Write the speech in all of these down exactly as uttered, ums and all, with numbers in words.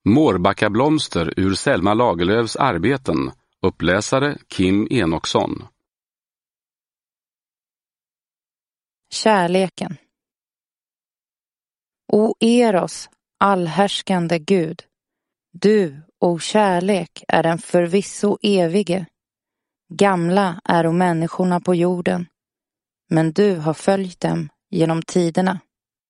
Mårbackablomster ur Selma Lagerlöfs arbeten. Uppläsare Kim Enoksson. Kärleken. O Eros, allhärskande Gud, du, o kärlek, är den förvisso evige. Gamla är o människorna på jorden, men du har följt dem genom tiderna.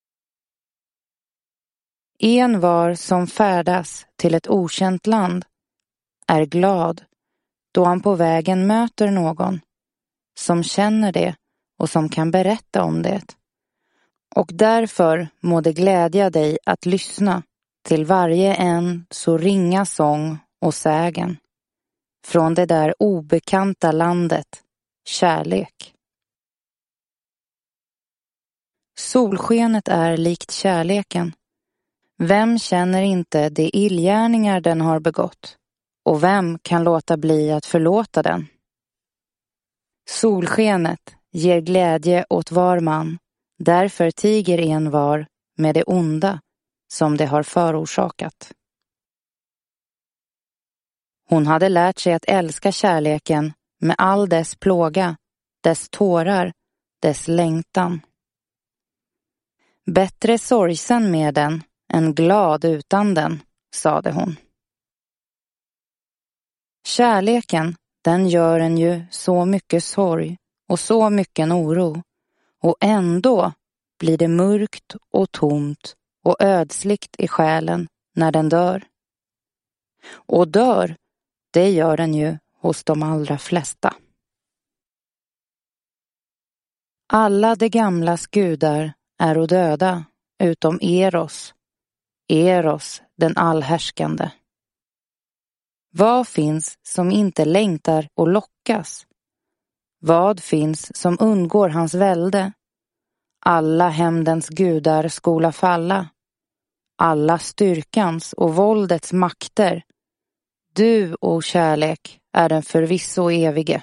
En var som färdas till ett okänt land är glad då han på vägen möter någon som känner det och som kan berätta om det. Och därför må det glädja dig att lyssna till varje en så ringa sång och sägen från det där obekanta landet, kärlek. Solskenet är likt kärleken. Vem känner inte de illgärningar den har begått? Och vem kan låta bli att förlåta den? Solskenet ger glädje åt var man. Därför tiger en var med det onda som det har förorsakat. Hon hade lärt sig att älska kärleken med all dess plåga, dess tårar, dess längtan. Bättre sorgsen med den än glad utan den, sade hon. Kärleken, den gör en ju så mycket sorg och så mycket oro. Och ändå blir det mörkt och tomt och ödsligt i själen när den dör. Och dör, det gör den ju hos de allra flesta. Alla de gamlas gudar är och döda, utom Eros. Eros, den allhärskande. Vad finns som inte längtar och lockas? Vad finns som undgår hans välde? Alla hämndens gudar skola falla. Alla styrkans och våldets makter. Du, o kärlek, är den förvisso evige.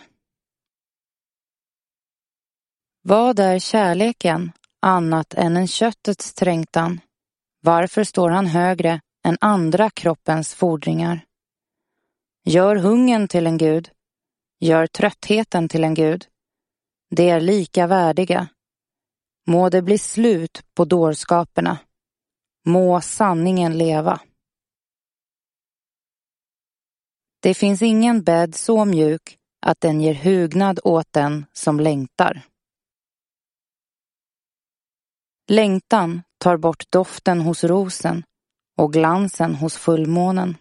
Vad är kärleken annat än en köttets trängtan? Varför står han högre än andra kroppens fordringar? Gör hungern till en gud. Gör tröttheten till en gud. Det är lika värdiga. Må det bli slut på dårskaperna. Må sanningen leva. Det finns ingen bädd så mjuk att den ger hugnad åt den som längtar. Längtan tar bort doften hos rosen och glansen hos fullmånen.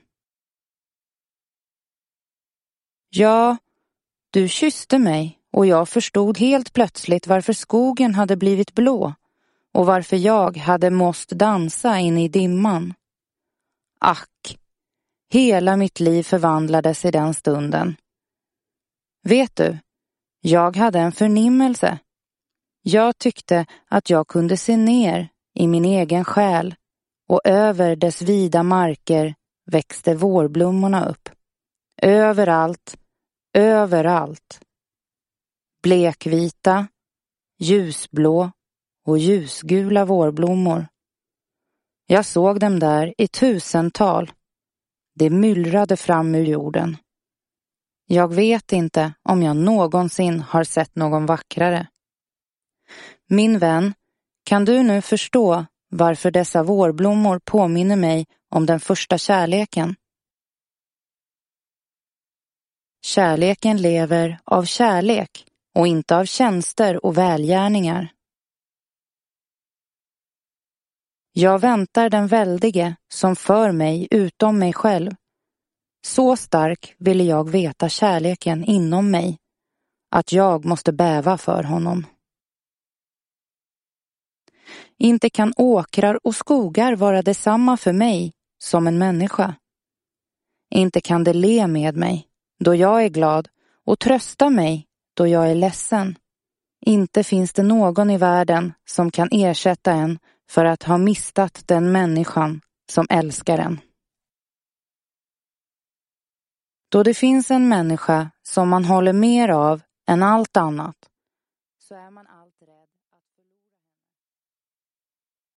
Ja, du kysste mig och jag förstod helt plötsligt varför skogen hade blivit blå och varför jag hade måst dansa in i dimman. Ack, hela mitt liv förvandlades i den stunden. Vet du, jag hade en förnimmelse. Jag tyckte att jag kunde se ner i min egen själ och över dess vida marker växte vårblommorna upp. Överallt, överallt. Blekvita, ljusblå och ljusgula vårblommor. Jag såg dem där i tusental. Det myllrade fram ur jorden. Jag vet inte om jag någonsin har sett någon vackrare. Min vän, kan du nu förstå varför dessa vårblommor påminner mig om den första kärleken? Kärleken lever av kärlek och inte av tjänster och välgärningar. Jag väntar den väldige som för mig utom mig själv. Så stark ville jag veta kärleken inom mig, att jag måste bäva för honom. Inte kan åkrar och skogar vara detsamma för mig som en människa. Inte kan det le med mig då jag är glad och trösta mig då jag är ledsen. Inte finns det någon i världen som kan ersätta en för att ha mistat den människan som älskar en. Då det finns en människa som man håller mer av än allt annat, så är man